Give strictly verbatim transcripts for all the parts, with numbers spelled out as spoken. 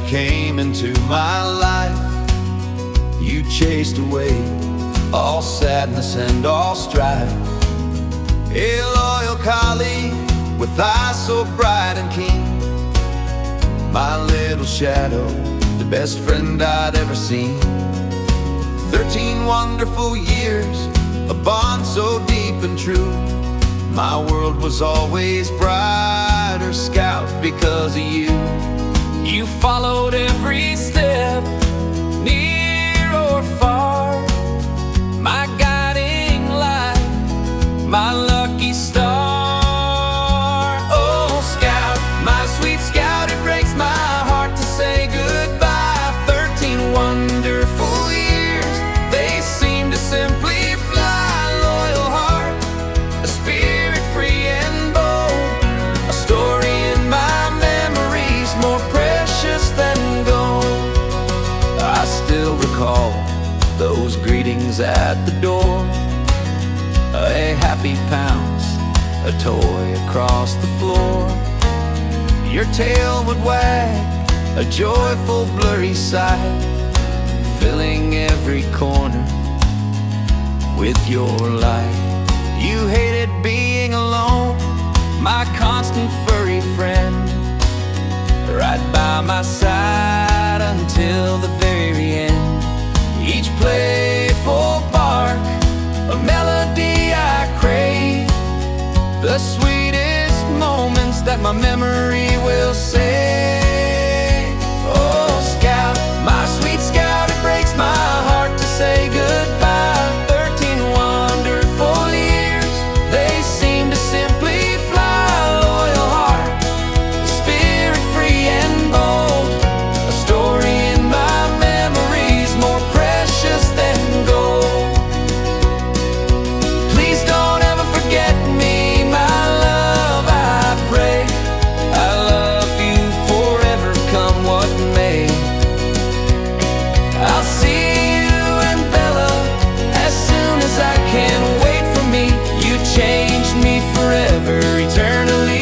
came into my life. You chased away all sadness and all strife. A loyal colleague with eyes so bright and keen, my little shadow, the best friend I'd ever seen. Thirteen wonderful years, a bond so deep and true. My world was always brighter, Scout, because of you. You followed every step, near or far, my guiding light, my lucky star. Oh, Scout, my sweet Scout, it breaks my heart to say goodbye. Thirteen wonderful years, they seem to simply fly. Loyal heart, a spirit free and bold, a story in my memories more precious than gold. I still recall those greetings at the door, a happy pounce, a toy across the floor. Your tail would wag, a joyful blurry sight, filling every corner with your light. You hated being alone, my constant furry friend, right by my side until the very end. Each playful bark, a melody I crave, the sweetest moments that my memory will save. Oh, Scout, my sweet Scout, it breaks my heart to say goodbye. Thirteen wonderful years, they seem to simply fly. Loyal heart, spirit free and bold, a story in my memories more precious than gold. Please don't ever forget me, my love, I pray. I love you forever, come what may. I'll see you and Bella as soon as I can. Wait for me, you changed me forever, eternally.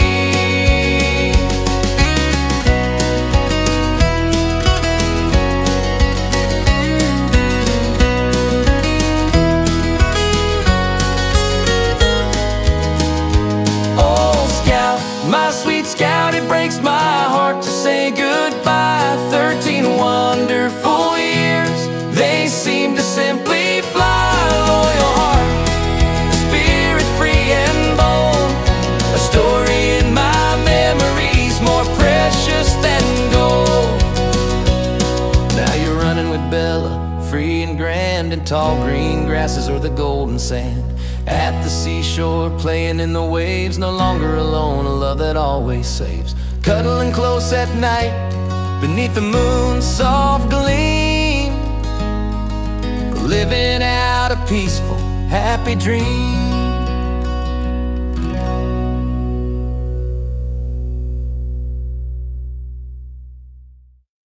My sweet Scout, it breaks my heart to say goodbye. Thirteen wonderful years, they seem to simply fly. Loyal heart, spirit free and bold, a story in my memories more precious than gold. Now you're running with Bella, free and grand in tall green grasses or the golden sand. At the seashore, playing in the waves, no longer alone, a love that always saves. Cuddling close at night, beneath the moon's soft gleam, living out a peaceful, happy dream.